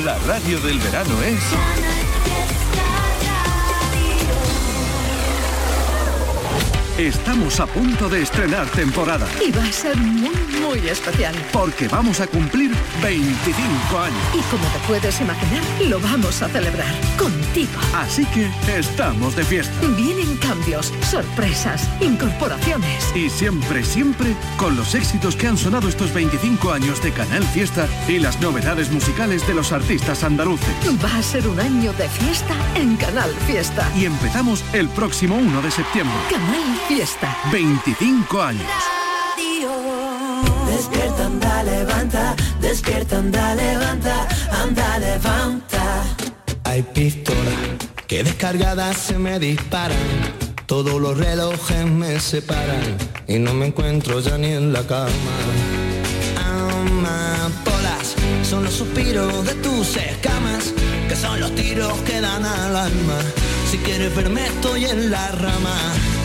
La radio del verano es... Estamos a punto de estrenar temporada. Y va a ser muy, muy especial. Porque vamos a cumplir 25 años. Y como te puedes imaginar, lo vamos a celebrar contigo. Así que estamos de fiesta. Vienen cambios, sorpresas, incorporaciones. Y siempre, siempre, con los éxitos que han sonado estos 25 años de Canal Fiesta y las novedades musicales de los artistas andaluces. Va a ser un año de fiesta en Canal Fiesta. Y empezamos el próximo 1 de septiembre. Canal Fiesta. 25 años. Despierta, anda, levanta. Despierta, anda, levanta. Anda, levanta. Hay pistolas que descargadas se me disparan. Todos los relojes me separan y no me encuentro ya ni en la cama. Amapolas son los suspiros de tus escamas, que son los tiros que dan al alma. Si quieres verme estoy en la rama.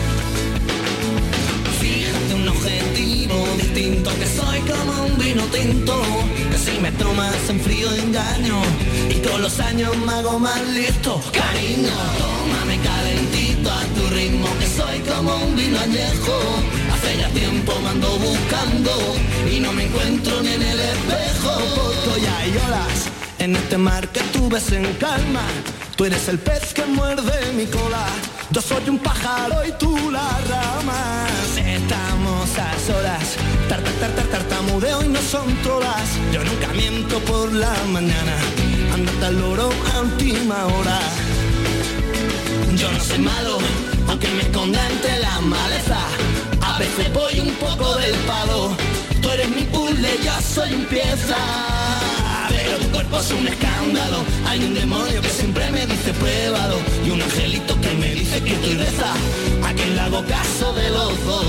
Fíjate un objetivo distinto, que soy como un vino tinto, que si me tomas en frío engaño y con los años me hago más listo. Cariño, tómame calentito a tu ritmo, que soy como un vino añejo. Hace ya tiempo me ando buscando y no me encuentro ni en el espejo. Porque ya hay olas en este mar que tú ves en calma. Tú eres el pez que muerde mi cola. Yo soy un pájaro y tú la rama. Estamos a solas, tartamudeo y no son trolas. Yo nunca miento por la mañana, andate al loro a última hora. Yo no soy malo, aunque me esconda entre la maleza. A veces voy un poco del palo. Tú eres mi puzzle, yo soy un pieza. Pero tu cuerpo es un escándalo. Hay un demonio que siempre me dice pruébalo, y un angelito que me dice que estoy reza. A quien le hago caso de los dos.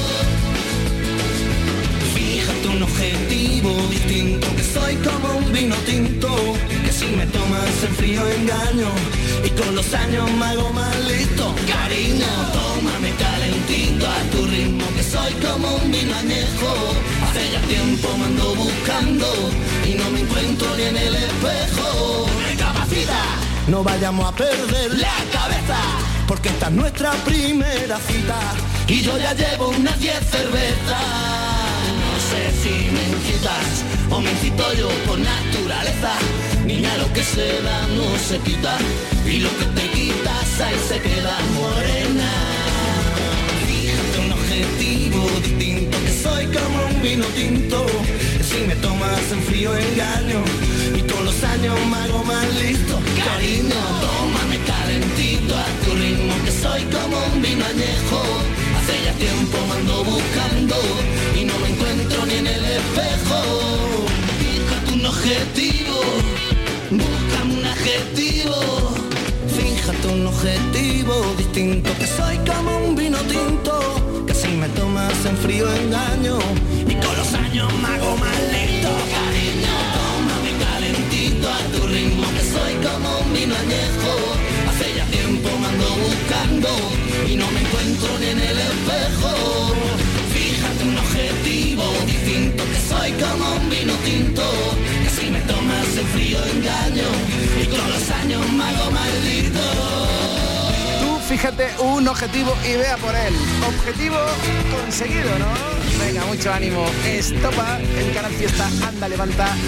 Fíjate un objetivo distinto, que soy como un vino tinto, que si me tomas en frío engaño y con los años me hago más listo. Cariño, tómame calentito a tu ritmo, que soy como un vino añejo. Hace ya tiempo me ando buscando y no me encuentro ni en el espejo. Recapacita, no vayamos a perder la cabeza, porque esta es nuestra primera cita y yo ya llevo unas 10 cervezas. No sé si me incitas o me incito yo por naturaleza. Niña, lo que se da no se quita, y lo que te quitas ahí se queda morena. Fíjate un objetivo distinto, que soy como un vino tinto, que si me tomas en frío engaño y con los años me hago más listo. Cariño, tómame calentito a tu ritmo, que soy como un vino añejo. Hace ya tiempo me ando buscando y no me encuentro ni en el espejo. Fíjate un objetivo, búscame un adjetivo. Fíjate un objetivo distinto, que soy como un vino tinto, que si me tomas en frío engaño y con los años me hago más listo. Cariño, tómame calentito a tu ritmo, que soy como un vino añejo. Hace ya tiempo me ando buscando y no me encuentro ni en el espejo. Fíjate un objetivo distinto, que soy como un vino tinto, que si me tomas en frío engaño y con los años me hago maldito. Tú fíjate un objetivo y vea por él. Objetivo conseguido, ¿no? Venga, mucho ánimo. Estopa en Canal Fiesta, anda, levanta.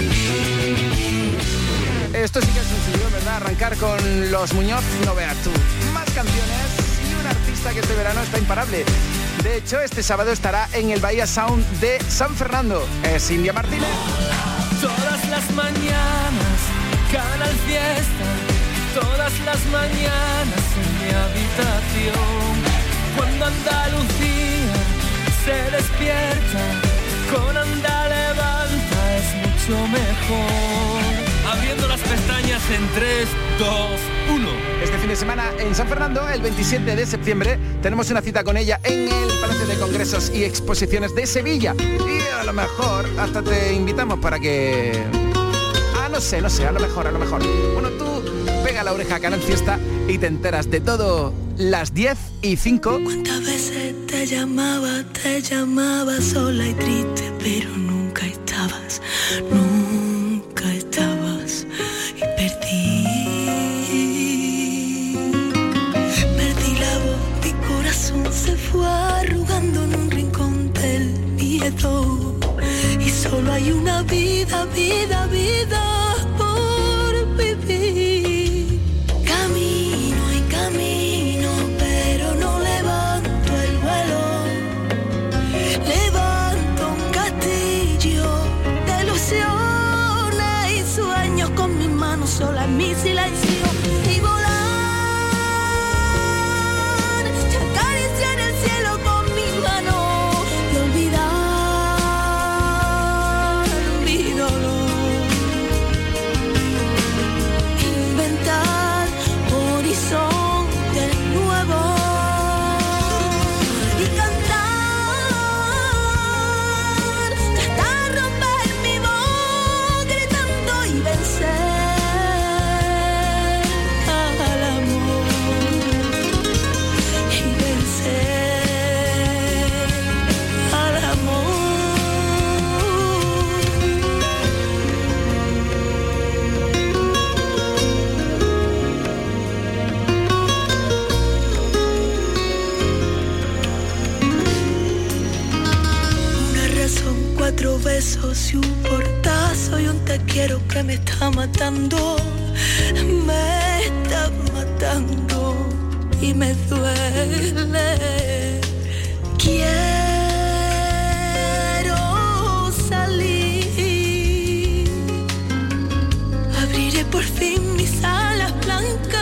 Esto sí que es sencillo, ¿verdad? Arrancar con Los Muñoz, no veas tú. Más canciones y un artista que este verano está imparable. De hecho, este sábado estará en el Bahía Sound de San Fernando. Es India Martínez. Todas las mañanas, Canal Fiesta. Todas las mañanas en mi habitación. Cuando Andalucía se despierta, con Anda Levanta es mucho mejor. Abriendo las pestañas en 3, 2, 1. Este fin de semana en San Fernando, el 27 de septiembre, tenemos una cita con ella en el Palacio de Congresos y Exposiciones de Sevilla. Y a lo mejor hasta te invitamos para que... no sé, a lo mejor. Bueno, tú pega la oreja a Canal Fiesta y te enteras de todo. Las 10:05. ¿Cuántas veces te llamaba sola y triste, pero nunca estabas? Y Hay una vida, vida, vida por vivir. Camino y camino, pero no levanto el vuelo. Levanto un castillo de ilusiones y sueños con mis manos sola en mi silencio. Y volar, y acariciar el cielo con mis manos y olvidar mi dolor. Inventar horizontes nuevos y cantar hasta romper mi voz gritando y vencer al amor y vencer al amor. Una razón, 4 besos y un portazo y un te quiero que me está matando. Me está matando y me duele. Quiero salir. Abriré por fin mis alas blancas.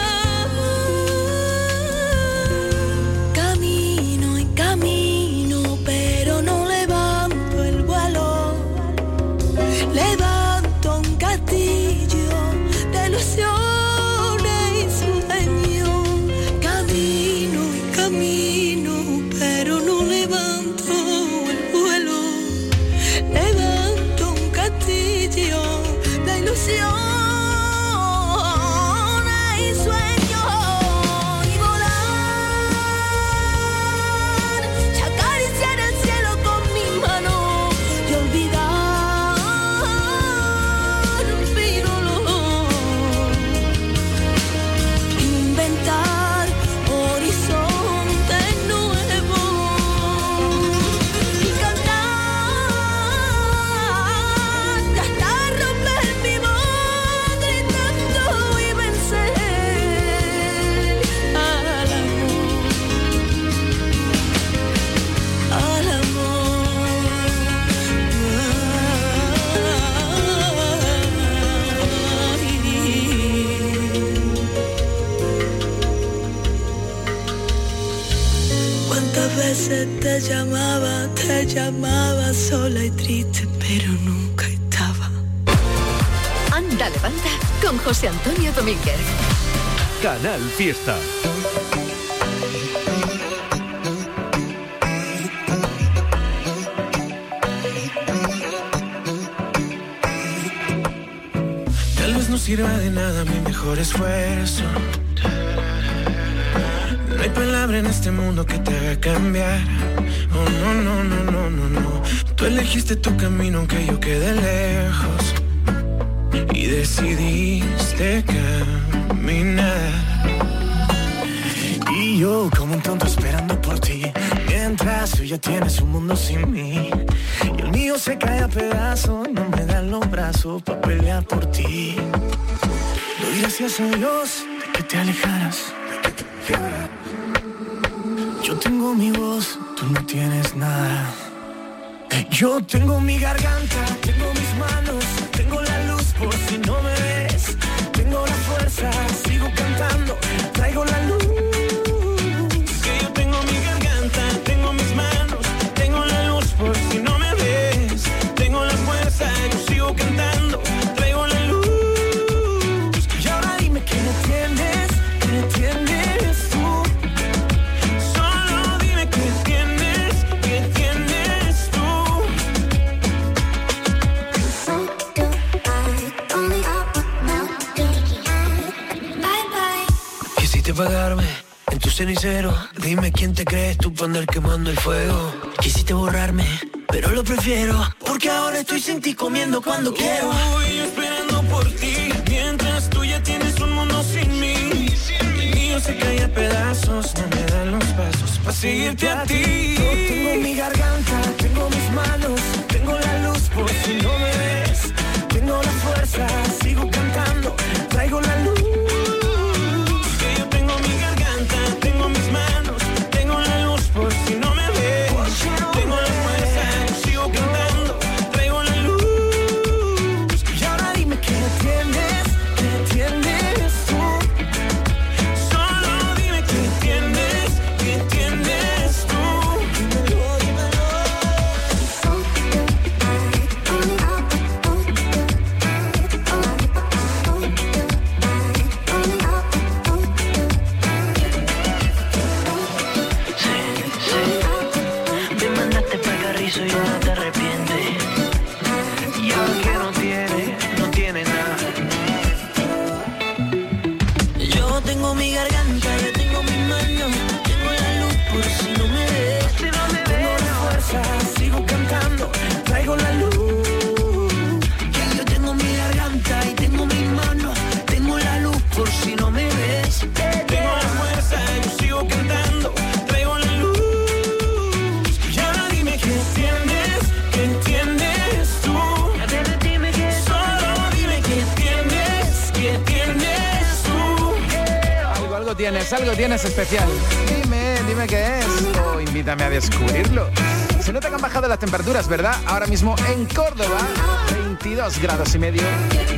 Camino y camino, pero no levanto el vuelo. Levanto un castillo de ilusiones y sueños. Camino y camino, pero no levanto el vuelo. Levanto un castillo de ilusiones y sueños. Y volar, y acariciar el cielo con mis manos y olvidar mi dolor. Inventar horizontes nuevos y cantar hasta romper mi voz gritando y vencer al amor, al amor. Cuántas veces te llamaba sola y triste, pero nunca estaba. Anda, levanta con José Antonio Domínguez. Canal Fiesta. Tal vez no sirva de nada mi mejor esfuerzo. No hay palabra en este mundo que te haga cambiar. Oh, no, no, no, no, no, no. Tú elegiste tu camino aunque yo quedé lejos. Y decidiste caminar. Y yo como un tonto esperando por ti, mientras tú ya tienes un mundo sin mí. Y el mío se cae a pedazos, no me dan los brazos para pelear por ti. Doy gracias a Dios de que te alejaras. Yo tengo mi voz, tú no tienes nada. Yo tengo mi garganta, tengo mis manos, tengo la luz por si no me ves. Tengo la fuerza, sigo cantando, traigo la luz. Que yo tengo mi garganta, tengo mis manos, tengo la luz por si no me ves. Tengo la fuerza, yo sigo cantando, traigo la luz. Y ahora dime que no tienes, que no tienes tú. Solo dime que tienes, que tienes tú. Quisiste apagarme en tu cenicero. Dime quién te crees tú para andar quemando el fuego. Quisiste borrarme, pero lo prefiero, porque ahora estoy sin ti comiendo cuando quiero. Voy esperando por ti, mientras tú ya tienes un mundo sin mí. El mío se cae a pedazos, no me dan los pasos para seguirte a ti. Yo tengo mi garganta, tengo mis manos, tengo la luz por si no me tienes especial. Dime qué es o invítame a descubrirlo. Se nota que han bajado las temperaturas, ¿verdad? Ahora mismo en Córdoba, 22 grados y medio.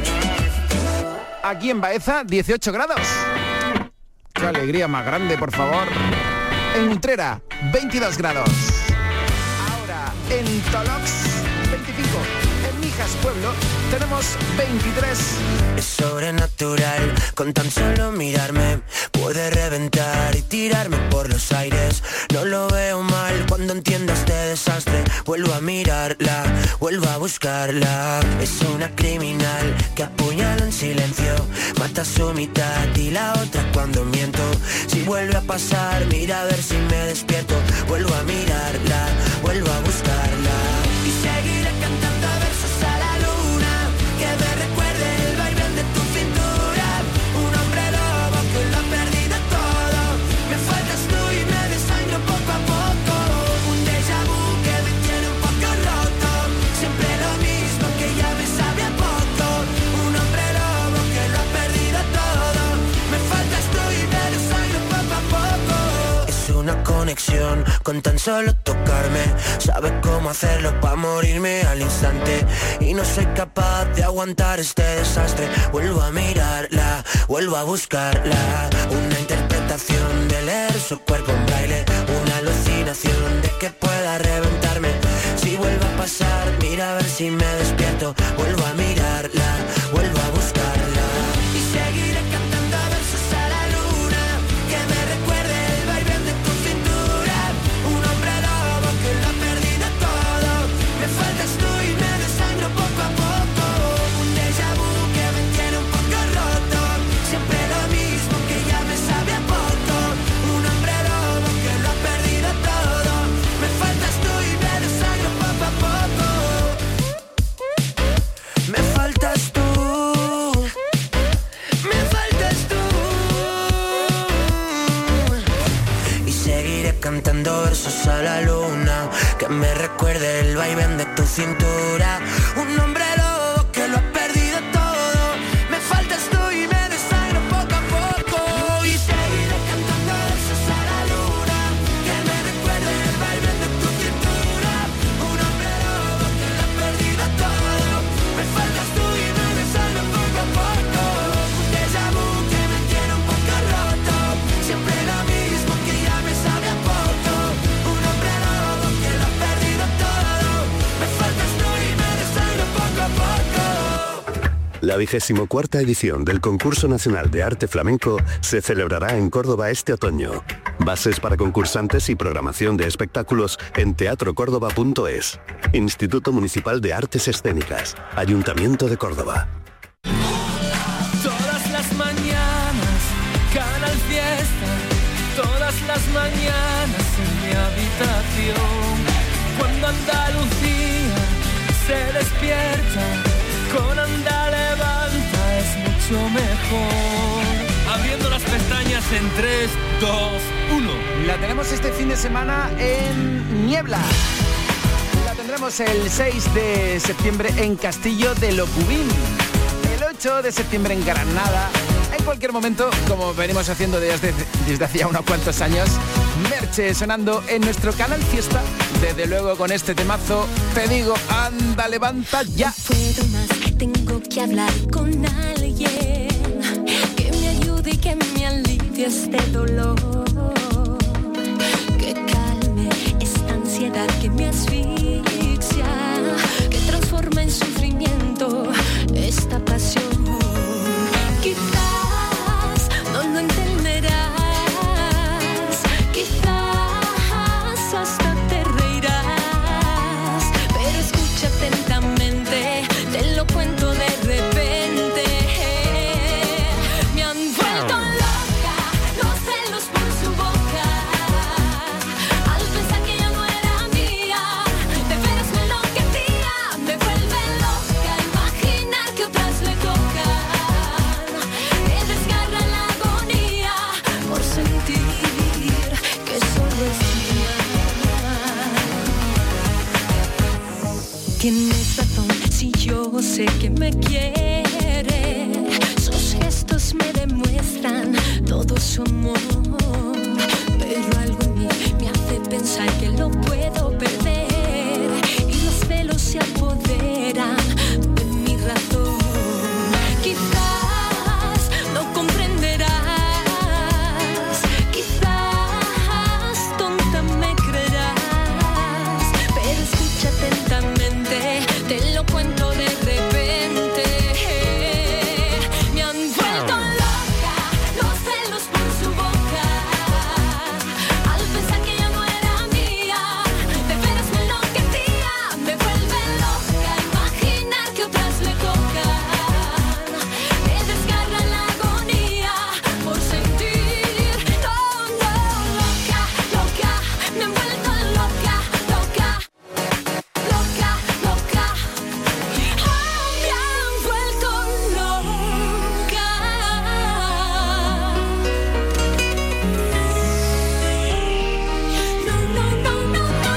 Aquí en Baeza, 18 grados. Qué alegría más grande, por favor. En Utrera, 22 grados. Ahora en Tolox, 25. En Mijas Pueblo tenemos 23. Es sobrenatural, con tan solo mirarme puede reventar y tirarme por los aires. No lo veo mal cuando entiendo este desastre. Vuelvo a mirarla, vuelvo a buscarla. Es una criminal que apuñala en silencio, mata su mitad y la otra cuando miento. Si vuelve a pasar, mira a ver si me despierto. Vuelvo a mirarla, vuelvo a buscarla. Y seguiré cantando versos a la luna, que me recuerde el vaivén de tu cintura. Un hombre lobo que lo ha perdido todo. Me faltas tú y me desangro poco a poco. Un déjà vu que me tiene un poco roto. Siempre lo mismo que ya me sabe a poco. Un hombre lobo que lo ha perdido todo. Me faltas tú y me desangro poco a poco. Es una conexión con tan solo tocarme. Sabe cómo hacerlo para morirme al instante. Y no soy capaz de aguantar este desastre. Vuelvo a mirarla, vuelvo a buscarla. Una interpretación de leer su cuerpo en braille. Una alucinación de que pueda reventarme. Si vuelve a pasar, mira a ver si me despierto. Vuelvo a mirarla, vuelvo a buscarla. Y seguiré cantando versos a la luna, que me recuerde el vaivén de tu cintura. Un hombre lobo que lo ha perdido todo. Me faltas tú y me desangro poco a poco. Un déjà vu que me tiene un poco roto. Siempre lo mismo que ya me sabe a poco. Un hombre lobo que lo ha perdido todo. Me faltas tú y me desangro poco a poco. Me faltas tú. Me faltas tú. Y seguiré cantando versos a la luna, que me recuerde el vaivén de tu cintura. Un hombre lobo que lo ha perdido todo. Me faltas tú y me desangro poco a poco. Y seguiré cantando versos a la luna, que me recuerde el vaivén de tu cintura. Un hombre lobo que lo ha perdido todo. Me faltas tú y me desangro poco a poco. Un déjà vu que me tiene un poco roto. Siempre lo mismo que ya me sabe a poco. Un hombre lobo que lo ha perdido todo. Me faltas tú y me desangro poco a poco. La 24ª edición del Concurso Nacional de Arte Flamenco se celebrará en Córdoba este otoño. Bases para concursantes y programación de espectáculos en teatrocórdoba.es. Instituto Municipal de Artes Escénicas. Ayuntamiento de Córdoba. Todas las mañanas, Canal Fiesta. Todas las mañanas en mi habitación. Cuando Andalucía se despierta, con Anda Levanta es mucho mejor. Abriendo las pestañas en 3, 2, 1. La tenemos este fin de semana en Niebla. La tendremos el 6 de septiembre en Castillo de Locubín. El 8 de septiembre en Granada. En cualquier momento, como venimos haciendo desde hacía unos cuantos años, Merche sonando en nuestro Canal Fiesta. Desde luego con este temazo, te digo, anda, levanta ya. No puedo más, tengo que hablar con alguien que me ayude y que me alivie este dolor, que calme esta ansiedad que me asfixia, que transforma en sufrimiento esta pasión. Quizás no lo entenderás, quizás hasta te reirás, pero escucha atentamente, te lo cuento de repente. Me han vuelto loca los celos por su boca, al pensar que ya no era mía, de veras me enloquecía. Me vuelve loca imaginar que otras le tocan, me desgarra la agonía por sentir que solo es mía. Tienes razón si yo sé que me quiere, sus gestos besos me demuestran todo su amor, pero algo en mí me hace pensar que lo puedo perder y los celos se apoderan de mi razón. Quizás no comprenderás, quizás tonta me creerás, pero escucha atentamente, te lo cuento de repente. Me han vuelto loca los celos por su boca, al pensar que ya no era mía, de veras me enloquecía. Me vuelve loca imaginar que otras le tocan, me desgarra la agonía por sentir. No, loca, loca, me han vuelto loca, loca, loca, loca. Oh, me han vuelto loca. No, no, no, no, no.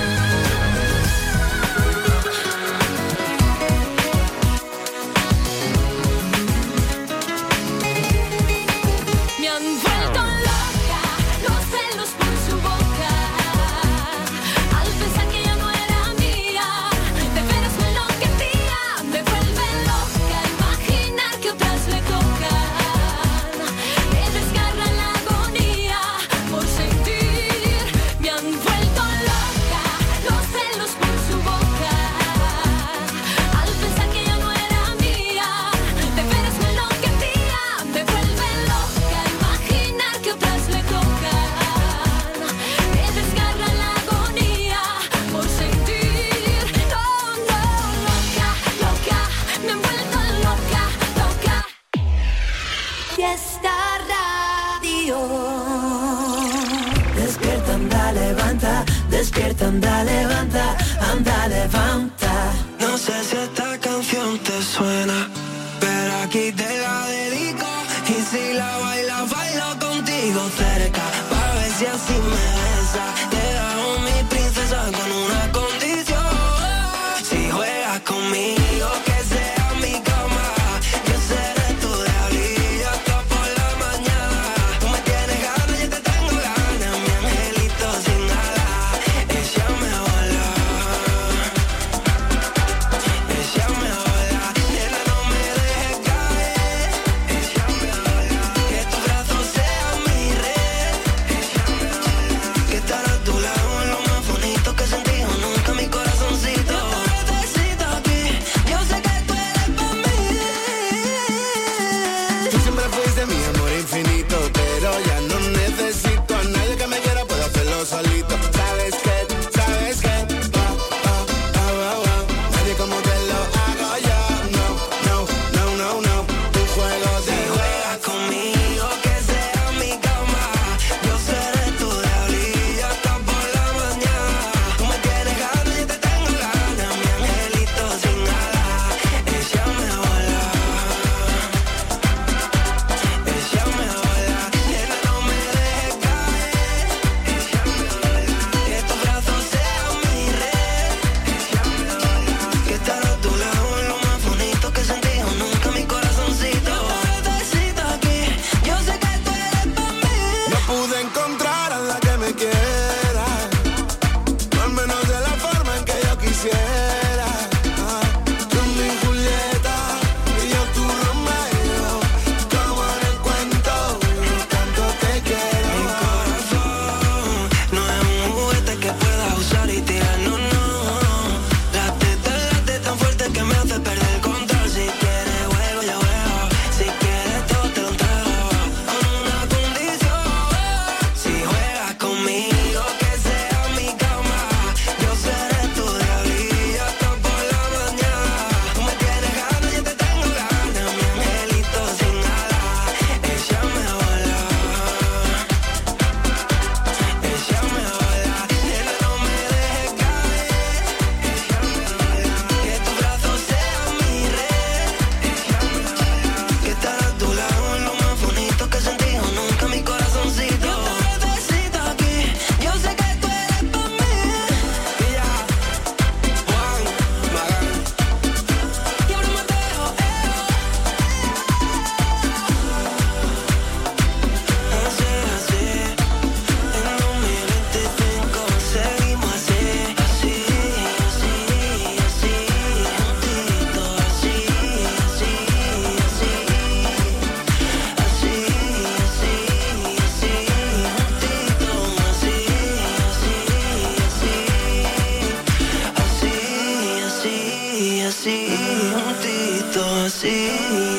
Me han vuelto loca los celos por su boca, al pensar que ya no era mía, de veras me enloquecía. Me vuelve loca imaginar que otras le tocan, me desgarra la agonía por sentir. Me han vuelto loca los celos por su boca, al pensar que ya no era mía, de veras me enloquecía. Me vuelve loca imaginar que otras le tocan, me desgarra la agonía por sentir. No, loca, loca, me han vuelto loca, loca. Fiesta Radio. Despierta, anda, levanta, despierta, anda, levanta, anda, levanta. No sé si esta canción te suena, pero aquí te la dedico. Y si la bailas, bailo contigo cerca, pa' ver si así me besa. Te hago mi princesa con una condición: si juegas conmigo, que sea mi cama, yo seré tu diablillo hasta por la mañana. Tú me tienes ganas, yo te tengo ganas, mi angelito sin alas. Échame a volar, échame a volar, nena, no me dejes caer. Échame a volar, que tu brazo sea mi red. Échame a volar.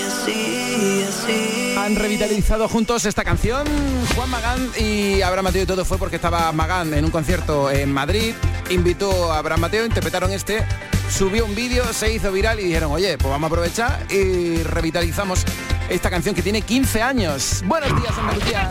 Han revitalizado juntos esta canción Juan Magán y Abraham Mateo, y todo fue porque estaba Magán en un concierto en Madrid, invitó a Abraham Mateo, interpretaron subió un vídeo, se hizo viral y dijeron, oye, pues vamos a aprovechar y revitalizamos esta canción que tiene 15 años. Buenos días, Andalucía.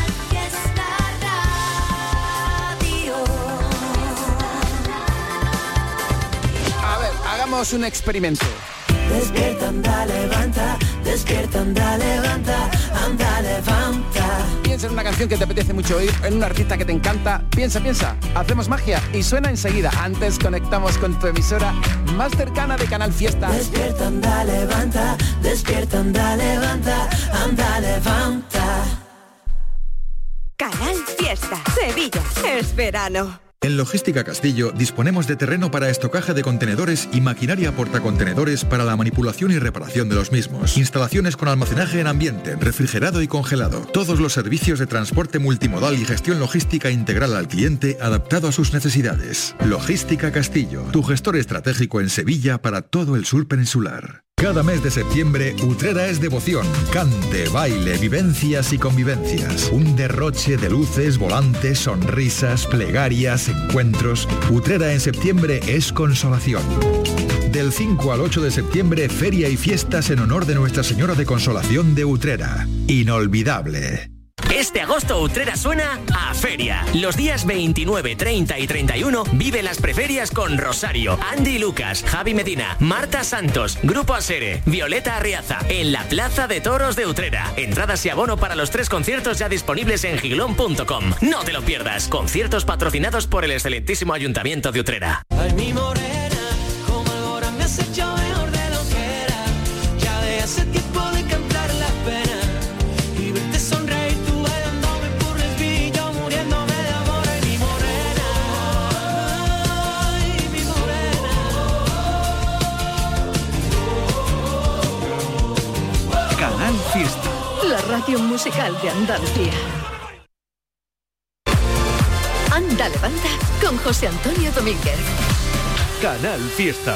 A ver, hagamos un experimento. Despierta, anda, levanta, despierta, anda, levanta, anda, levanta. Piensa en una canción que te apetece mucho oír, en un artista que te encanta. Piensa, hacemos magia y suena enseguida. Antes conectamos con tu emisora más cercana de Canal Fiesta. Despierta, anda, levanta, despierta, anda, levanta, anda, levanta. Canal Fiesta, Sevilla, es verano. En Logística Castillo disponemos de terreno para estocaje de contenedores y maquinaria portacontenedores para la manipulación y reparación de los mismos. Instalaciones con almacenaje en ambiente, refrigerado y congelado. Todos los servicios de transporte multimodal y gestión logística integral al cliente adaptado a sus necesidades. Logística Castillo, tu gestor estratégico en Sevilla para todo el sur peninsular. Cada mes de septiembre, Utrera es devoción, cante, baile, vivencias y convivencias. Un derroche de luces, volantes, sonrisas, plegarias, encuentros. Utrera en septiembre es consolación. Del 5 al 8 de septiembre, feria y fiestas en honor de Nuestra Señora de Consolación de Utrera. Inolvidable. Este agosto Utrera suena a feria. Los días 29, 30 y 31 vive las preferias con Rosario, Andy Lucas, Javi Medina, Marta Santos, Grupo Asere, Violeta Arriaza, en la Plaza de Toros de Utrera. Entradas y abono para los 3 conciertos ya disponibles en giglón.com. No te lo pierdas. Conciertos patrocinados por el excelentísimo Ayuntamiento de Utrera. Ay, mi morena, como ahora me has hecho mejor de lo que era. Ya de hace tiempo de cantar las penas y verte sonreír. Canal Fiesta, la radio musical de Andalucía. Anda, levanta con José Antonio Domínguez. Canal Fiesta.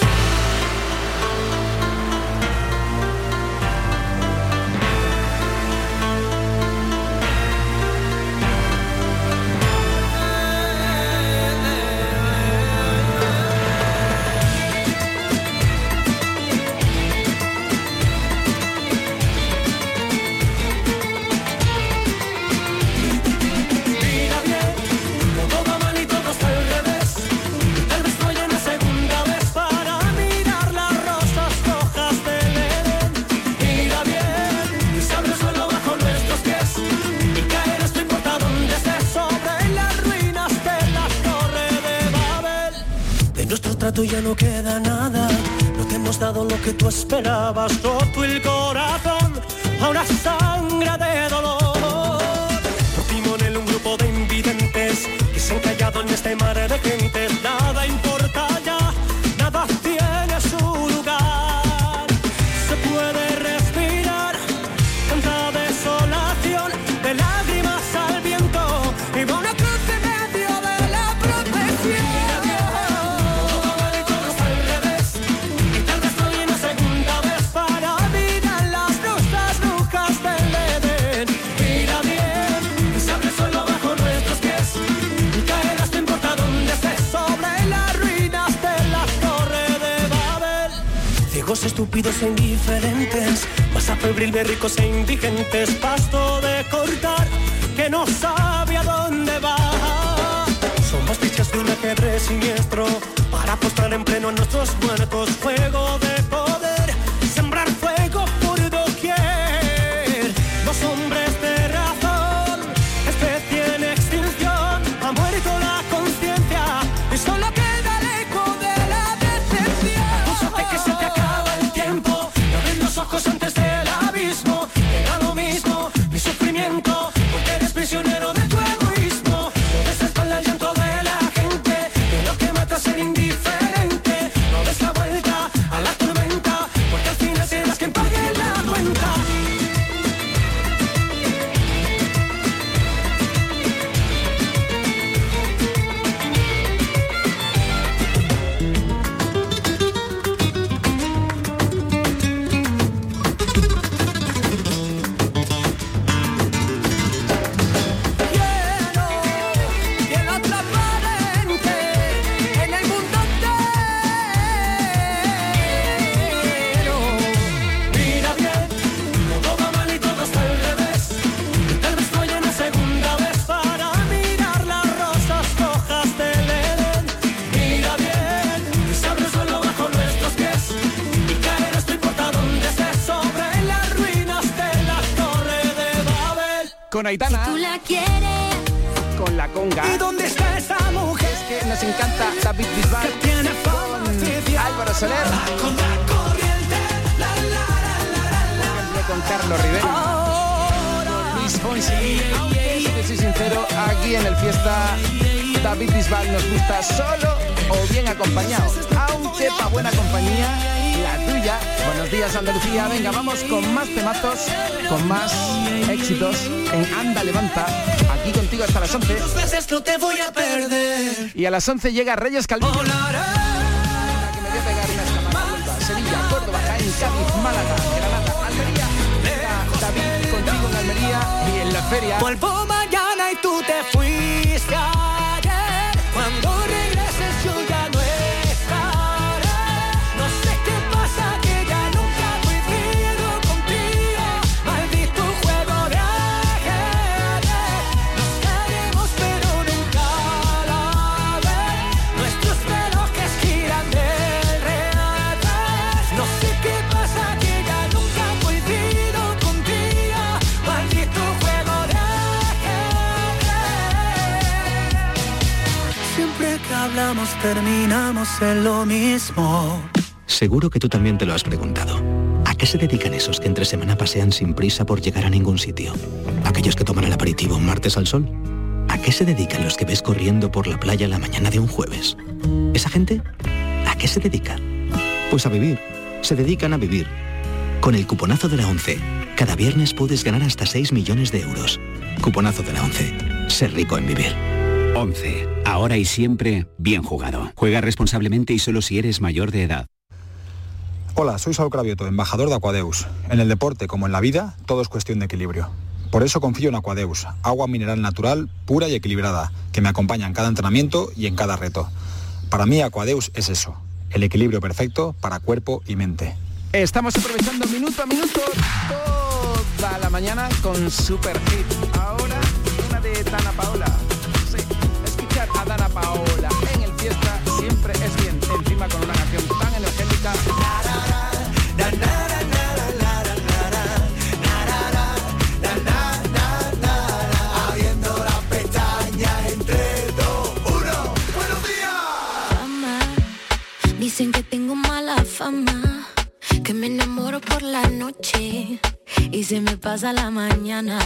Ya no queda nada, no te hemos dado lo que tú esperabas, roto el corazón a una sangre de dolor. Por timonel un grupo de invidentes que se han callado en este mar de gente. Nada importa ya, nada tiene su lugar. Se puede respirar tanta desolación, de lágrimas al viento y una cruz en medio de la protección. Estúpidos e indiferentes, masa febril de ricos e indigentes, pasto de cortar que no sabe a dónde va. Somos fichas de un ajedrez siniestro para postrar en pleno a nuestros muertos. Juego de poder, sembrar fuego por doquier. Los hombres de razón, especie en extinción, ha muerto la conciencia y solo queda el eco de la decepción. Púsate que se te acaba el tiempo, no ven los ojos antes del abismo. Era lo mismo, mi sufrimiento, porque eres prisionero de tu egoísmo. No ves la espalda el llanto de la gente, que lo que mata es ser indiferente. No ves la vuelta a la con Aitana. Si tú la quieres. Con la conga. ¿Y dónde está esa mujer? Es que nos encanta David Bisbal con Álvaro Soler. Con la corriente. Con Carlos Rivera. Luis Fonsi. Aunque, si te soy sincero, aquí en el Fiesta David Bisbal nos gusta solo o bien acompañado. Aunque pa' buena compañía, la tuya. Buenos días, Andalucía. Venga, vamos con más temazos, con más éxitos en Anda Levanta. Aquí contigo hasta las 11. No te voy a perder. Y a las 11 llega Reyes Calvillo. Que me voy a pegar una escapada. Sevilla, Córdoba, Jaén, Cádiz, Málaga, Granada, Almería. Venga, David contigo en Almería y en la feria. Vuelvo mañana y tú te fuiste ayer. Cuando regreses yo ya no estaré. No sé qué pasa que ya nunca fui vivo contigo. Maldito juego de ajedrez. Nos caeremos pero nunca la vez. Nuestros relojes giran del revés. No sé qué pasa que ya nunca fui vivo contigo. Maldito juego de ajedrez. Siempre que hablamos terminamos en lo mismo. Seguro que tú también te lo has preguntado. ¿A qué se dedican esos que entre semana pasean sin prisa por llegar a ningún sitio? ¿Aquellos que toman el aperitivo un martes al sol? ¿A qué se dedican los que ves corriendo por la playa la mañana de un jueves? ¿Esa gente? ¿A qué se dedica? Pues a vivir. Se dedican a vivir. Con el cuponazo de la 11, cada viernes puedes ganar hasta 6 millones de euros. Cuponazo de la 11. Ser rico en vivir. 11. Ahora y siempre, bien jugado. Juega responsablemente y solo si eres mayor de edad. Hola, soy Saúl Cravioto, embajador de Aquadeus. En el deporte, como en la vida, todo es cuestión de equilibrio. Por eso confío en Aquadeus, agua mineral natural, pura y equilibrada, que me acompaña en cada entrenamiento y en cada reto. Para mí, Aquadeus es eso, el equilibrio perfecto para cuerpo y mente. Estamos aprovechando minuto a minuto toda la mañana con Super Hit. Ahora, una de Dana Paola. Sí, escuchar a Dana Paola en el Fiesta siempre es bien. Encima con una canción tan energética. Abriendo las pestañas entre 2, 1. ¡Buenos días! Fama, dicen que tengo mala fama, que me enamoro por la noche y se me pasa la mañana.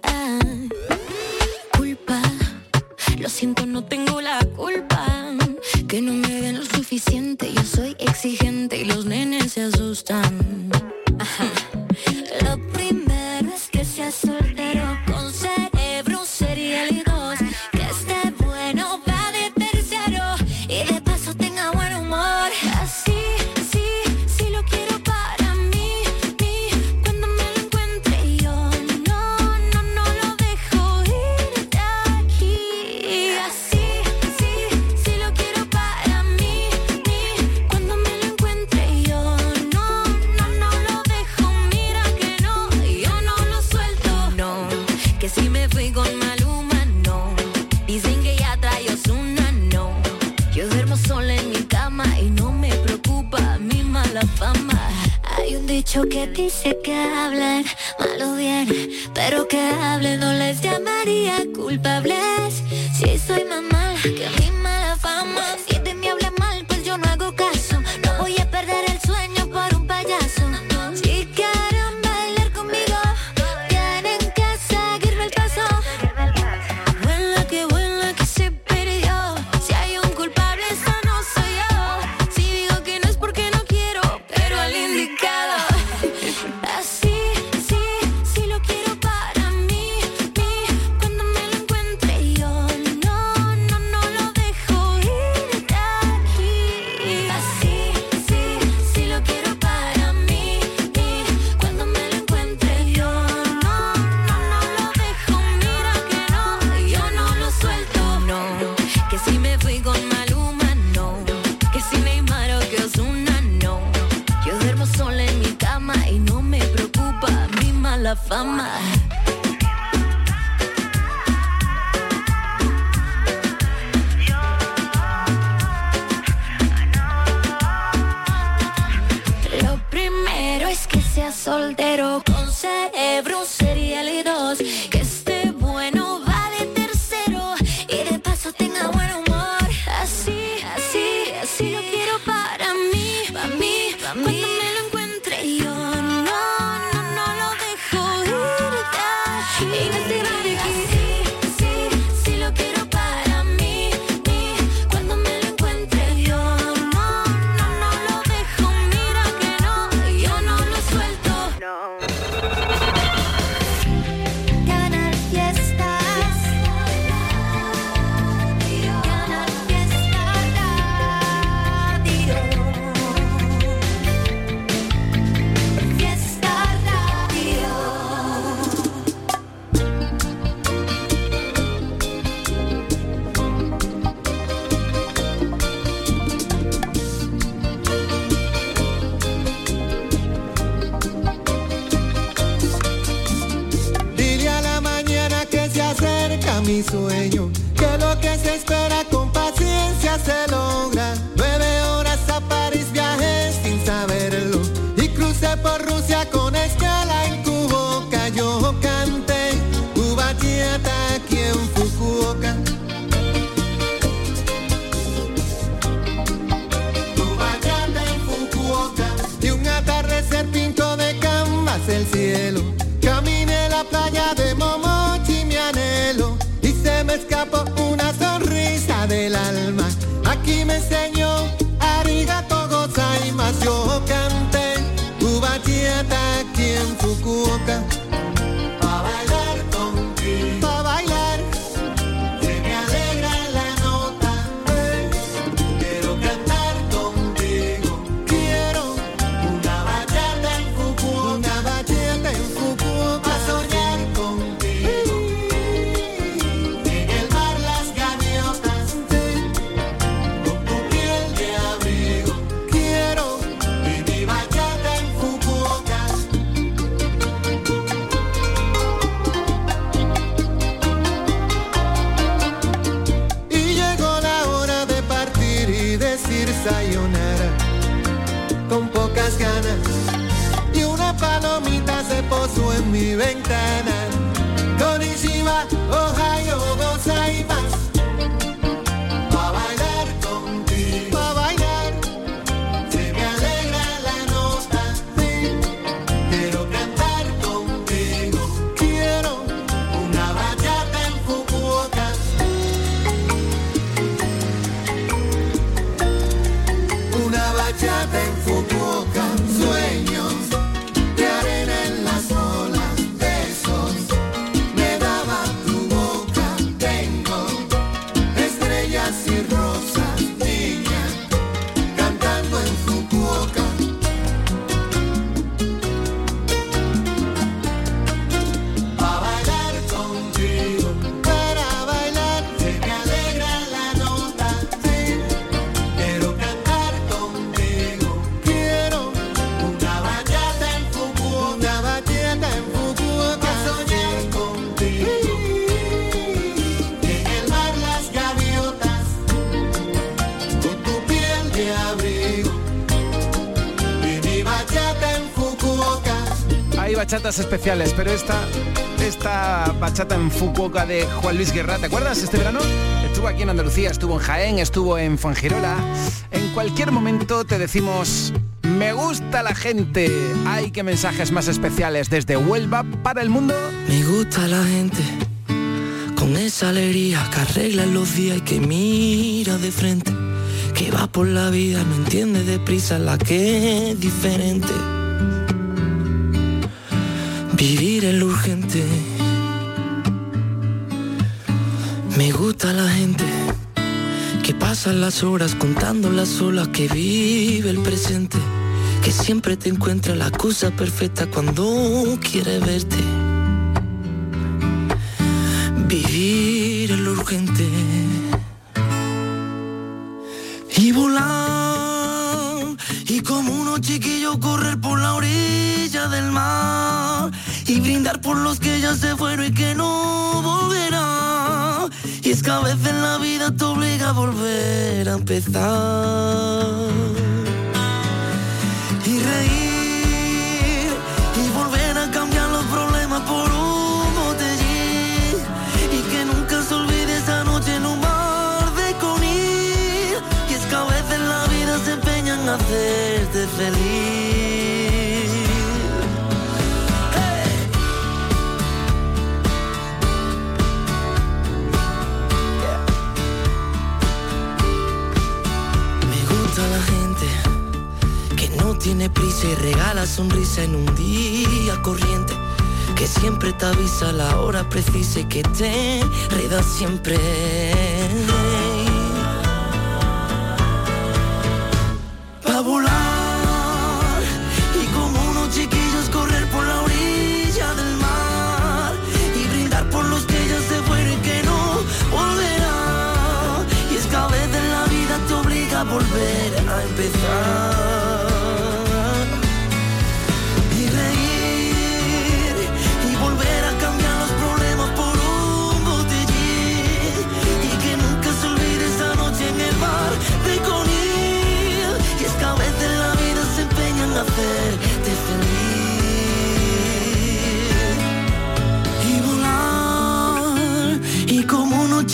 Culpa, lo siento, no tengo la culpa, que no me den lo suficiente. Yo soy exigente y los nenes se asustan. Ajá. Lo primero es que seas soltero, con cerebro, serial y 2, que esté bueno, va de tercero y de paso tenga buen humor. Así, sí lo quiero para mí, cuando me lo encuentre yo no lo dejo ir de aquí. Así, sí lo quiero para mí, cuando me lo encuentre yo no lo dejo. Mira que no, yo no lo suelto, no, que si me fui con Maluma, no, dicen que ya trae Ozuna, no, yo duermo sola en mi cama y no me preocupa mi mala fama. Hay un dicho que dice que hablan mal o bien, pero que hablen no les llamaría culpables. Si soy más mal que mi mala fama, si de mí hablan mal pues yo no hago caso. No voy a perder el sueño por un payaso. Si quieren bailar conmigo, tienen que seguirme el paso. Buena que se perdió. Si hay un culpable, esa no soy yo. Si digo que no es porque no quiero, pero al indicado. Así, sí lo quiero para mí, cuando me lo encuentre yo no lo dejo ir de aquí. Así, sí lo quiero para mí, cuando me lo encuentre yo no lo dejo. Mira que no, yo no lo suelto, no, que si me fui con Maluma, no, que si Neymar o que Ozuna, no, yo duermo sola en mi cama y no me preocupa mi mala fama. Lo primero es que seas soltero, con cerebro, serial y 2, que esté mi sueño, que lo que se espera con paciencia se logra. 9 horas a París viajé sin saberlo y crucé por Rusia con escala en Kuboka. Yo canté Ubatiata aquí en Fukuoka. Ubatiata en Fukuoka. Y un atardecer pinto de canvas el cielo. Caminé la playa de Momochi, mi anhelo, y se me escapó una sonrisa del alma. Aquí me enseñó arigato gozaimasu. Yo canté Ubatiata aquí en Fukuoka. Pa' bailar contigo, pa' bailar, se me alegra la nota. Quiero cantar contigo, quiero una bachata en Fukuoka, una bachata en Fukuoka. Pa' soñar contigo, en el mar las gaviotas, con tu piel de abrigo. Quiero mi bachata en Fukuoka. Y llegó la hora de partir y decir sayonara, con pocas ganas, y una palomita se posó en mi ventana. Konnichiwa, ohayo gozaimasu. Pa' bailar contigo, pa' bailar, se me alegra la nota. Sí, quiero cantar contigo, quiero una bachata en Fukuoka. Una bachata en Fukuoka. Sueños de arena en las olas, besos me daba tu boca. Tengo estrellas y rosas, niña, cantando en Fukuoka. Pa' bailar contigo, para bailar, se me alegra la nota. Sí, quiero cantar contigo, quiero una bachata en Fukuoka, una bachata en Fukuoka. Pa' soñar contigo, en el mar las gaviotas, con tu piel de abrigo, y mi bachata en Fukuoka. Hay bachatas especiales, pero esta bachata en Fukuoka de Juan Luis Guerra, ¿te acuerdas? Este verano estuvo aquí en Andalucía, estuvo en Jaén, estuvo en Fuengirola. En cualquier momento te decimos, me gusta la gente. Hay que mensajes más especiales desde Huelva para el mundo. Me gusta la gente con esa alegría que arregla los días y que mira de frente, que va por la vida, no entiende deprisa la que es diferente. Vivir en lo urgente. Me gusta la gente que pasa las horas contando las olas, que vive el presente, que siempre te encuentra la cosa perfecta cuando quiere verte. Vivir en lo urgente y volar, y como unos chiquillos correr por la orilla del mar y brindar por los que ya se fueron y que no volverán. Y es que a veces la vida te obliga a volver a empezar y reír y volver a cambiar los problemas por un botellín, y que nunca se olvide esa noche en un bar de Conil. Y es que a veces la vida se empeña en hacerte feliz. Tiene prisa y regala sonrisa en un día corriente, que siempre te avisa a la hora precisa y que te reda siempre. Pa' volar y como unos chiquillos correr por la orilla del mar y brindar por los que ya se fueron y que no volverán. Y es que a veces la vida te obliga a volver a empezar.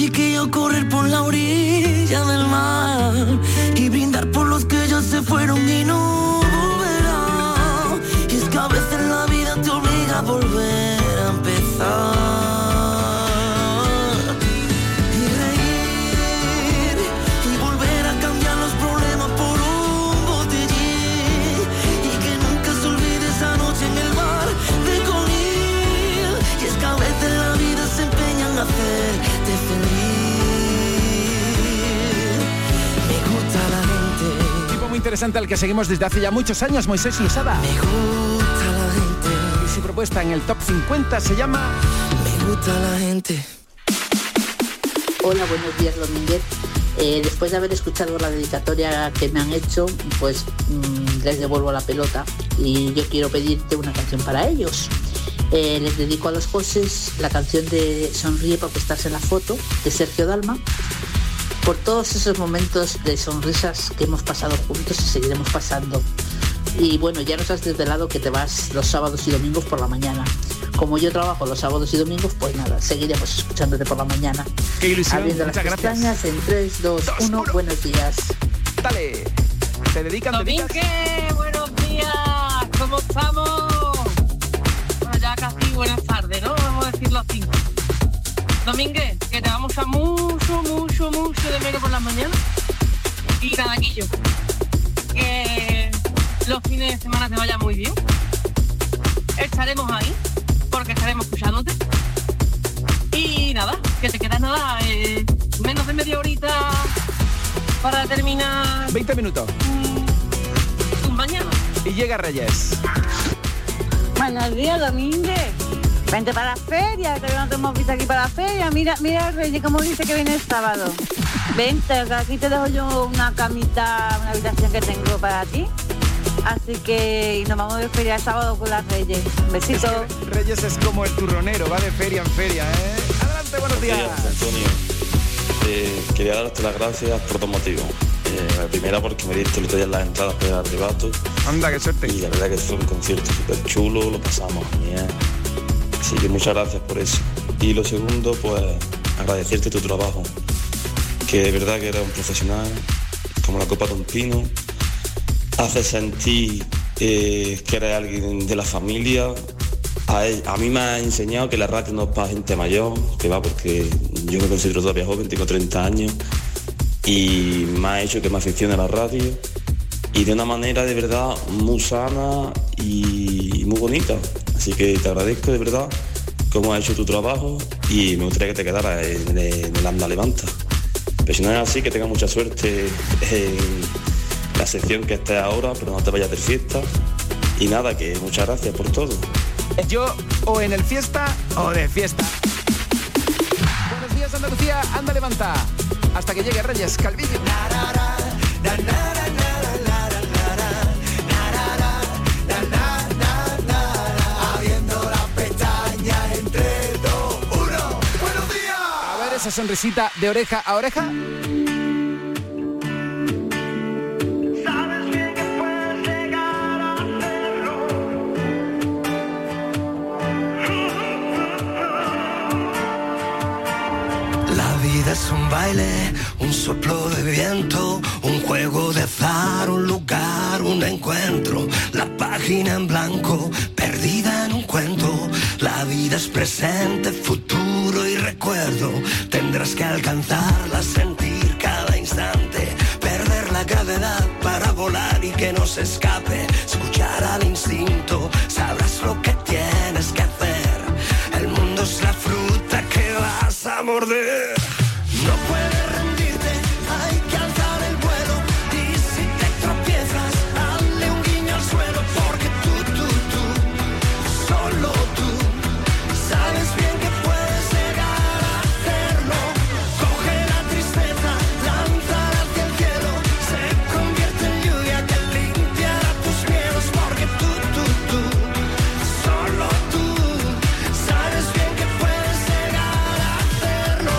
chiquillo correr por la orilla del mar y brindar por los que ya se fueron y no volverán. Y es que a veces la vida te obliga a volver a empezar. Hacerte feliz. Me gusta la gente. Tipo muy interesante al que seguimos desde hace ya muchos años, Moisés Losada. Me gusta la gente. Y su propuesta en el top 50 se llama Me gusta la gente. Hola, buenos días, Domínguez. Después de haber escuchado la dedicatoria que me han hecho, pues les devuelvo la pelota y yo quiero pedirte una canción para ellos. Les dedico a los Joses la canción de Sonríe porque estás en la foto, de Sergio Dalma, por todos esos momentos de sonrisas que hemos pasado juntos y seguiremos pasando. Y bueno, ya nos has desvelado que te vas los sábados y domingos por la mañana. Como yo trabajo los sábados y domingos, pues nada, seguiremos escuchándote por la mañana. ¡Qué ilusión! Abriendo las pestañas en 3, 2, 1, buenos días. Dale, te dedican, Domínguez, buenos días, ¿cómo estamos? Ya casi buenas tardes, ¿no? Vamos a decirlo así. Domínguez, que te vamos a mucho de menos por las mañanas. Y Cadaquillo, que los fines de semana te vayan muy bien. Estaremos ahí, porque estaremos escuchándote. Y nada, que te queda nada, menos de media horita para terminar. 20 minutos. Tus mañanas. Y llega Reyes. Buenos días, Domínguez. Vente para la feria, que no te hemos visto aquí para la feria. Mira Reyes, como dice que viene el sábado. Vente, que aquí te dejo yo una camita, una habitación que tengo para ti. Así que nos vamos de feria el sábado con las Reyes. Un besito. Es que Reyes es como el turronero, va de feria en feria, ¿eh? Adelante, buenos días. Antonio, quería darte las gracias por dos motivos. La primera porque me diste el otro día las entradas para el Arrebato. Anda, qué suerte. Y la verdad que fue un concierto súper chulo, lo pasamos genial. Así que muchas gracias por eso. Y lo segundo, pues agradecerte tu trabajo, que de verdad que eres un profesional, como la copa de un pino. Haces sentir que eres alguien de la familia. A mí me ha enseñado que la radio no es para gente mayor, que va, porque yo me considero todavía joven, tengo 30 años. Y me ha hecho que me aficione a la radio y de una manera de verdad muy sana y muy bonita. Así que te agradezco de verdad cómo has hecho tu trabajo y me gustaría que te quedaras en el Anda Levanta. Pero si no es así, que tengas mucha suerte en la sección que estés ahora, pero no te vayas de fiesta. Y nada, que muchas gracias por todo. Yo o en el fiesta o de fiesta. Buenos días, Andalucía, Anda Levanta. Hasta que llegue Reyes, Calvillo. Abriendo las pestañas en 3, 2, 1. ¡Buenos días! A ver esa sonrisita de oreja a oreja. Es un baile, un soplo de viento, un juego de azar, un lugar, un encuentro, la página en blanco, perdida en un cuento. La vida es presente, futuro y recuerdo. Tendrás que alcanzarla, sentir cada instante, perder la gravedad para volar y que no se escape. Escuchar al instinto, sabrás lo que tienes que hacer. El mundo es la fruta que vas a morder. No puedes rendirte, hay que alzar el vuelo. Y si te tropiezas, dale un guiño al suelo. Porque tú, solo tú, sabes bien que puedes llegar a hacerlo. Coge la tristeza, lánzala hacia el cielo. Se convierte en lluvia que limpiará tus miedos. Porque tú, solo tú, sabes bien que puedes llegar a hacerlo.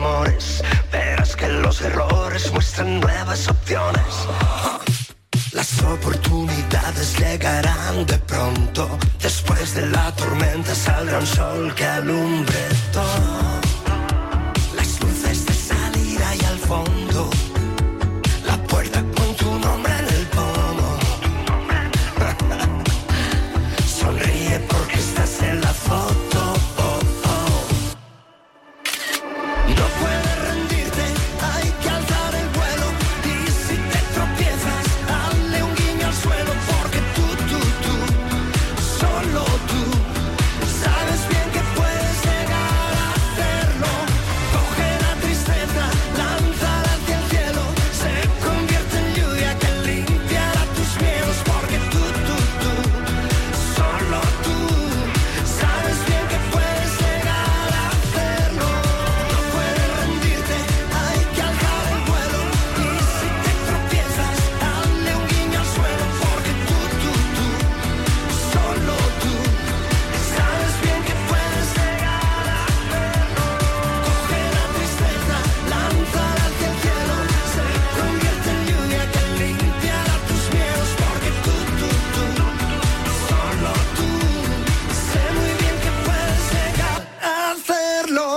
amores, verás que los errores muestran nuevas opciones. Las oportunidades llegarán de pronto, después de la tormenta saldrá un sol que alumbre todo. Las luces de salida y al fondo, la puerta con tu nombre en el pomo. Sonríe porque estás en la foto. No puedes rendirte, hay que alzar el vuelo. Y si te tropiezas, dale un guiño al suelo. Porque tú, solo tú, sabes bien que puedes llegar a hacerlo. Coge la tristeza, lánzala hacia el cielo. Se convierte en lluvia que limpiará tus miedos. Porque tú, solo tú, sabes bien que puedes llegar a hacerlo. No puedes rendirte, hay que alzar el vuelo. Y si te tropiezas, dale un guiño al suelo. Porque tú, solo tú, sabes bien que puedes llegar a hacerlo. Coge la tristeza, lánzala hacia el cielo. Se convierte en lluvia que limpiará tus miedos. Porque tú, solo tú, sé muy bien que puedes llegar a hacerlo.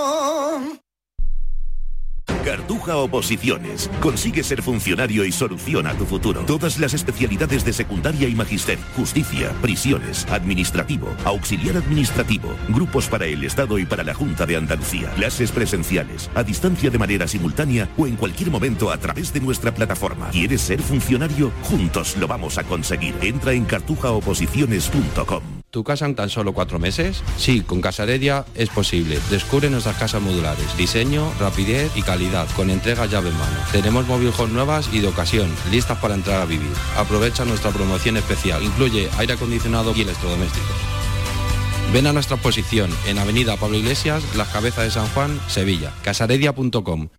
Cartuja Oposiciones. Consigue ser funcionario y soluciona tu futuro. Todas las especialidades de secundaria y magister, justicia, prisiones, administrativo, auxiliar administrativo, grupos para el Estado y para la Junta de Andalucía. Clases presenciales, a distancia de manera simultánea o en cualquier momento a través de nuestra plataforma. ¿Quieres ser funcionario? Juntos lo vamos a conseguir. Entra en cartujaoposiciones.com. ¿Tu casa en tan solo 4 meses? Sí, con Casa Heredia es posible. Descubre nuestras casas modulares. Diseño, rapidez y calidad, con entrega llave en mano. Tenemos mobile home nuevas y de ocasión, listas para entrar a vivir. Aprovecha nuestra promoción especial. Incluye aire acondicionado y electrodomésticos. Ven a nuestra exposición en Avenida Pablo Iglesias, Las Cabezas de San Juan, Sevilla. casaheredia.com.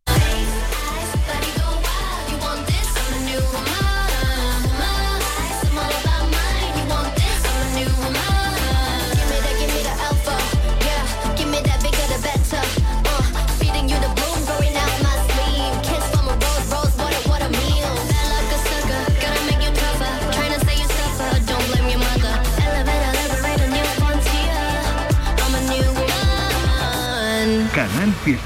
Canal Fiesta.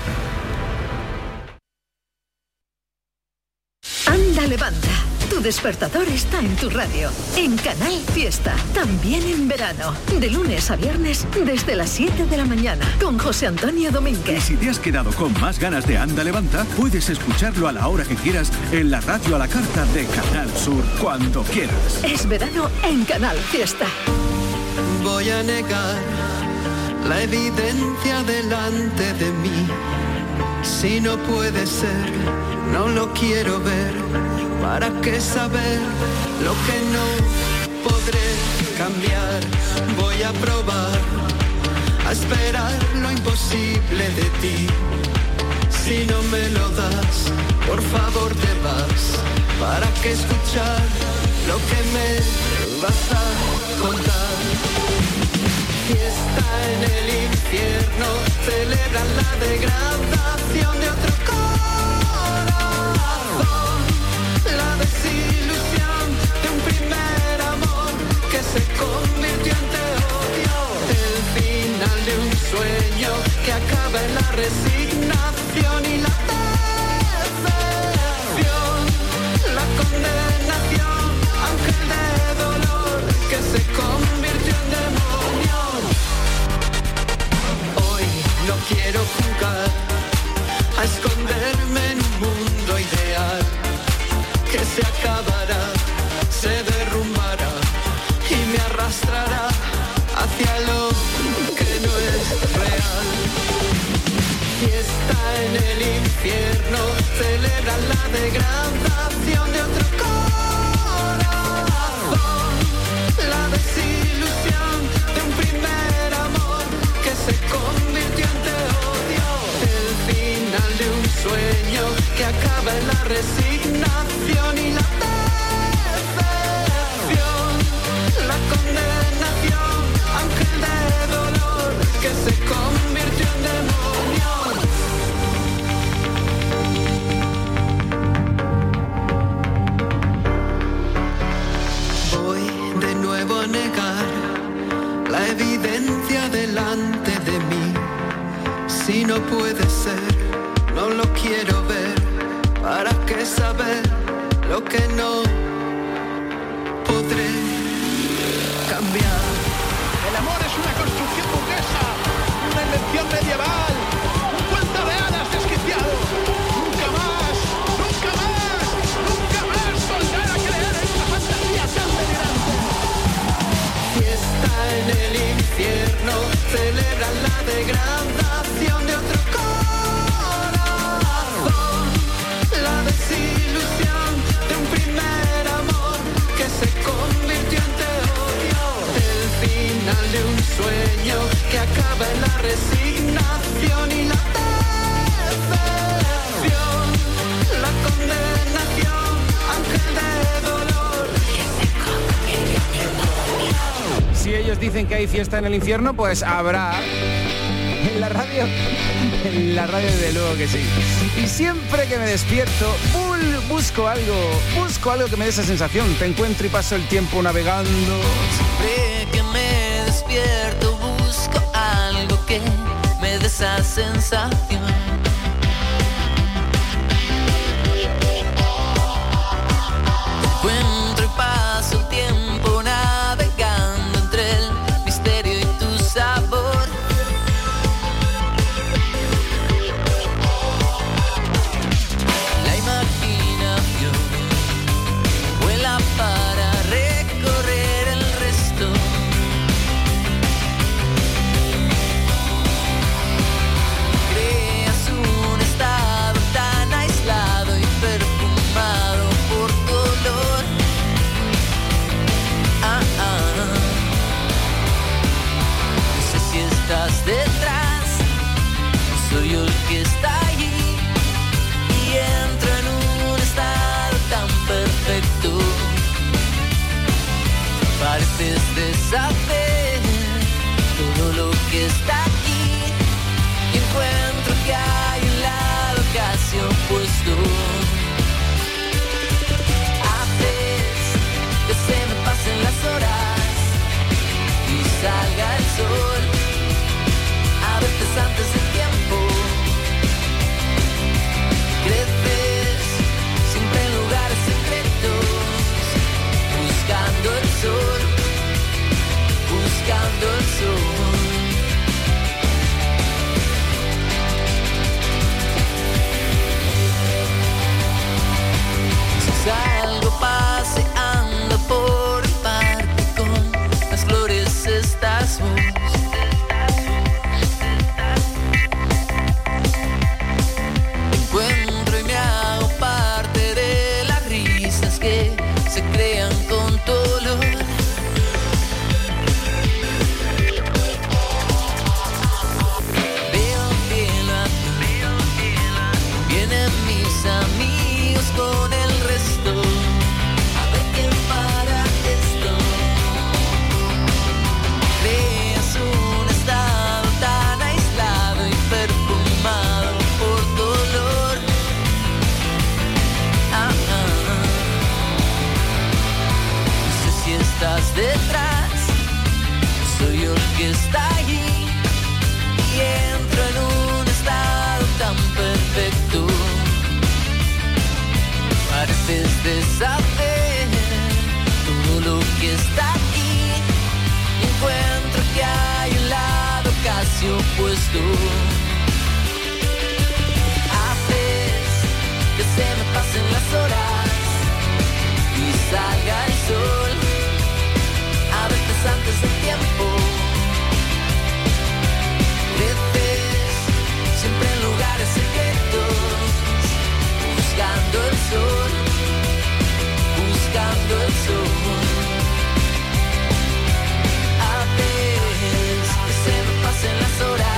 Anda, levanta. Tu despertador está en tu radio. En Canal Fiesta. También en verano. De lunes a viernes desde las 7 de la mañana. Con José Antonio Domínguez. Y si te has quedado con más ganas de Anda, levanta, puedes escucharlo a la hora que quieras en la radio a la carta de Canal Sur cuando quieras. Es verano en Canal Fiesta. Voy a negar la evidencia delante de mí. Si no puede ser, no lo quiero ver. ¿Para qué saber lo que no podré cambiar? Voy a probar a esperar lo imposible de ti. Si no me lo das, por favor te vas. ¿Para qué escuchar lo que me vas a contar? Fiesta en el infierno, celebran la degradación de otro corazón, la desilusión de un primer amor que se convirtió en te odio, el final de un sueño que acaba en la resignación y la decepción, la condenación, ángel de dolor que se convirtió en demonio. No quiero jugar a esconderme en un mundo ideal que se acabará, se derrumbará y me arrastrará hacia lo que no es real. Fiesta en el infierno, celebran la degradación de otro corazón, la desilusión de un primer amor que se convirtió en te odio, el final de un sueño que acaba en la resignación y la decepción, la condenación, ángel de dolor que se convirtió en demonio. la evidencia delante de mí. Si no puede ser, no lo quiero ver. ¿Para qué saber lo que no podré cambiar? El amor es una construcción burguesa, una invención medieval, un cuento de hadas desquiciado. Nunca más, nunca más, nunca más volver a creer en esta fantasía tan delirante. Fiesta en el infierno, celebran la degradación de otro corazón, la desilusión de un primer amor que se convirtió en teoría, el final de un sueño que acaba en la resignación y la decepción, la condenación, ángel de dolor que se convirtió en teoría. Si ellos dicen que hay fiesta en el infierno, pues habrá. En la radio desde luego que sí. Y siempre que me despierto, busco algo que me dé esa sensación. Te encuentro y paso el tiempo navegando. Siempre que me despierto, busco algo que me dé esa sensación. Te encuentro y paso el tiempo navegando entre el misterio y tu sabor. Para recorrer el resto. Creas un estado tan aislado y perfumado por dolor. No sé si estás detrás, soy yo el que está allí y entro en un estado tan perfecto. Pareces de saber todo lo que está aquí y encuentro que hay un lado casi opuesto. Haces que se me pasen las horas y salga el sol, a veces antes del tiempo. Creces siempre en lugares secretos, buscando el sol, buscando el sol. Si salgo paseando por el parque con las flores, estás vos. Me encuentro y me hago parte de las risas que se crean con dolor. Veo el cielo azul, vienen mis amigos con el resto. A ver quién para esto. Creas un estado tan aislado y perfumado por dolor. Si estás detrás, soy yo el que está allí y entro en un estado tan perfecto. Pareces de saber todo lo que está aquí y encuentro que hay un lado casi opuesto. Haces que se me pasen las horas y salga el sol, a veces antes del tiempo. Creces siempre en lugares secretos, buscando el sol, buscando el sol. Haces que se me pasen las horas.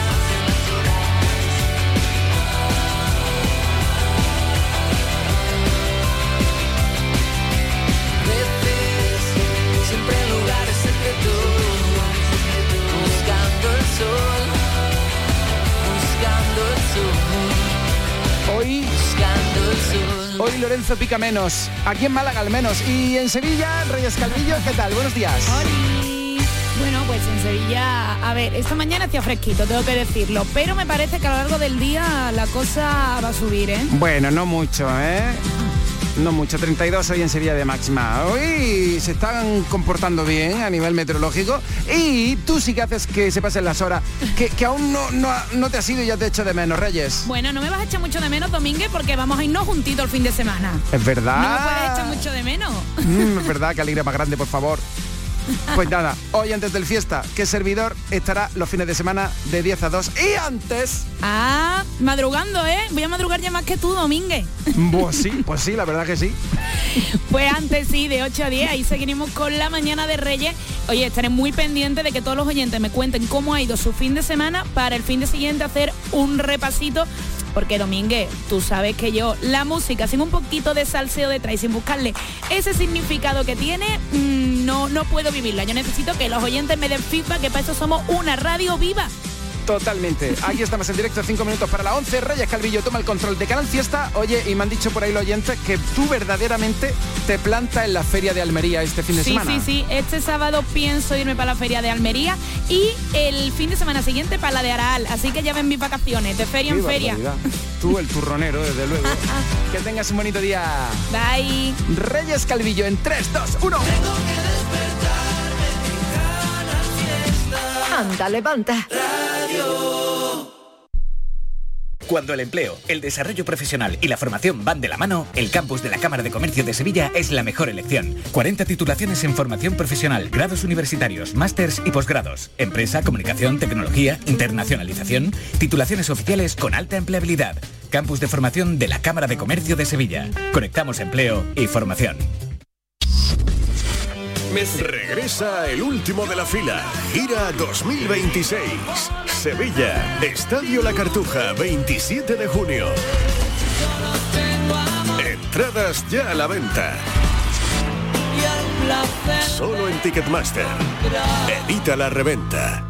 Siempre en lugares secretos, buscando el sol, buscando el sol. Buscando el sol. Hoy Lorenzo pica menos, aquí en Málaga al menos, y en Sevilla, Reyes Calvillo, ¿qué tal? Buenos días. Bueno, pues Sevilla, a ver, esta mañana hacía fresquito, tengo que decirlo, pero me parece que a lo largo del día la cosa va a subir, ¿eh? Bueno, no mucho, No mucho, 32 hoy en Sevilla de máxima. Hoy se están comportando bien a nivel meteorológico y tú sí que haces que se pasen las horas, que aún no te has ido y ya te echo de menos, Reyes. Bueno, no me vas a echar mucho de menos, Domínguez, porque vamos a irnos juntitos el fin de semana. Es verdad. No me puedes echar mucho de menos. Es verdad, que alegría más grande, por favor. Pues nada, hoy antes del fiesta, que servidor estará los fines de semana de 10 a 2 y antes... Ah, madrugando, ¿eh? Voy a madrugar ya más que tú, Domínguez. Pues sí, la verdad que sí. Pues antes sí, de 8 a 10, ahí seguiremos con la mañana de Reyes. Oye, estaré muy pendiente de que todos los oyentes me cuenten cómo ha ido su fin de semana para el fin de siguiente hacer un repasito. Porque, Domínguez, tú sabes que yo, la música, sin un poquito de salseo detrás y sin buscarle ese significado que tiene, no puedo vivirla. Yo necesito que los oyentes me den feedback, que para eso somos una radio viva. Totalmente. Aquí estamos en directo, 5 minutos para las 11. Reyes Calvillo toma el control de Canal Fiesta. Oye, y me han dicho por ahí los oyentes que tú verdaderamente te plantas en la Feria de Almería este fin de semana. Sí. Este sábado pienso irme para la Feria de Almería y el fin de semana siguiente para la de Araal. Así que ya ven mis vacaciones, de feria en feria. Tú, el turronero, desde luego. Que tengas un bonito día. Bye. Reyes Calvillo en 3, 2, 1. Anda, levanta. Cuando el empleo, el desarrollo profesional y la formación van de la mano, el campus de la Cámara de Comercio de Sevilla es la mejor elección. 40 titulaciones en formación profesional, grados universitarios, másters y posgrados. Empresa, comunicación, tecnología, internacionalización. Titulaciones oficiales con alta empleabilidad. Campus de formación de la Cámara de Comercio de Sevilla. Conectamos empleo y formación. Regresa el último de la fila, Gira 2026. Sevilla, Estadio La Cartuja, 27 de junio. Entradas ya a la venta. Solo en Ticketmaster. Evita la reventa.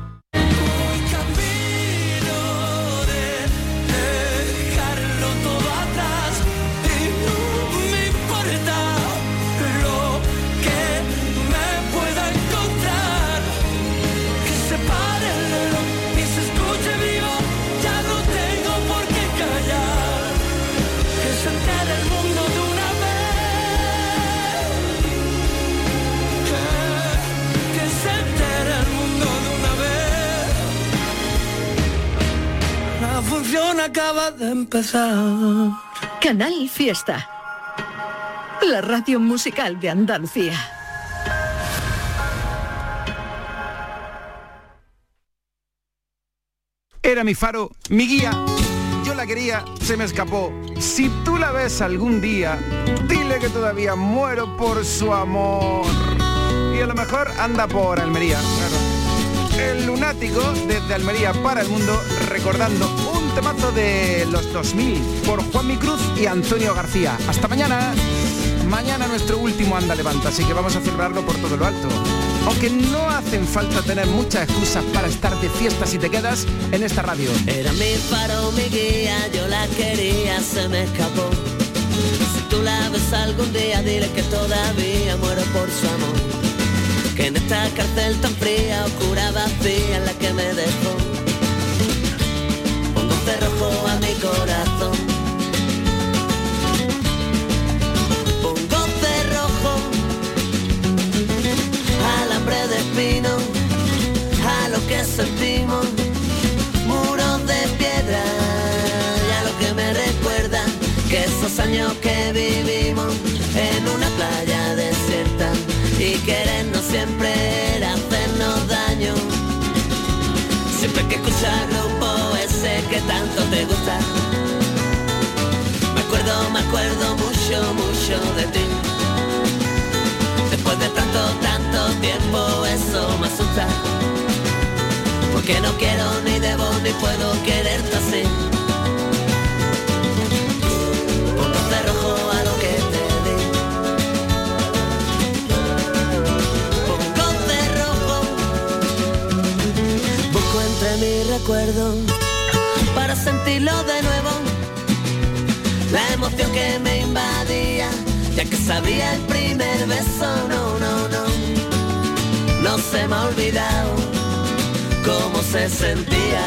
Acaba de empezar. Canal Fiesta, la radio musical de Andalucía. Era mi faro, mi guía. Yo la quería, se me escapó. Si tú la ves algún día, dile que todavía muero por su amor. Y a lo mejor anda por Almería, claro. El lunático desde Almería para el mundo, recordando un temazo de los 2000 por Juanmi Cruz y Antonio García. Hasta mañana. Mañana nuestro último Anda Levanta, así que vamos a celebrarlo por todo lo alto. Aunque no hacen falta tener muchas excusas para estar de fiesta si te quedas en esta radio. Era mi faro, mi guía, yo la quería, se me escapó. Si tú la ves algún día, dile que todavía muero por su amor. Que en esta cárcel tan fría, oscura, vacía, en la que me dejó, pongo cerrojo a mi corazón. Pongo cerrojo al hambre de espino, a lo que sentimos, muros de piedra, y a lo que me recuerda que esos años que vivimos en una playa desierta, y querernos siempre era hacernos daño. Siempre que escuchar grupo ese que tanto te gusta, me acuerdo mucho, mucho de ti. Después de tanto tiempo eso me asusta, porque no quiero ni debo ni puedo quererte así. Pongo cerrojo a lo que te di, pongo cerrojo, busco entre mis recuerdos para sentirlo de nuevo, la emoción que me invadía, ya que sabía el primer beso, no se me ha olvidado. me sentía.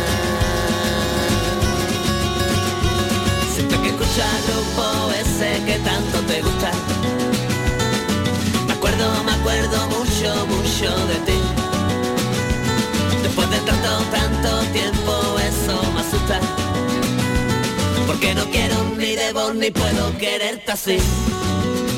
Siento que escucho al grupo ese que tanto te gusta. Me acuerdo mucho, mucho de ti. Después de tanto tiempo eso me asusta. Porque no quiero ni debo ni puedo quererte así.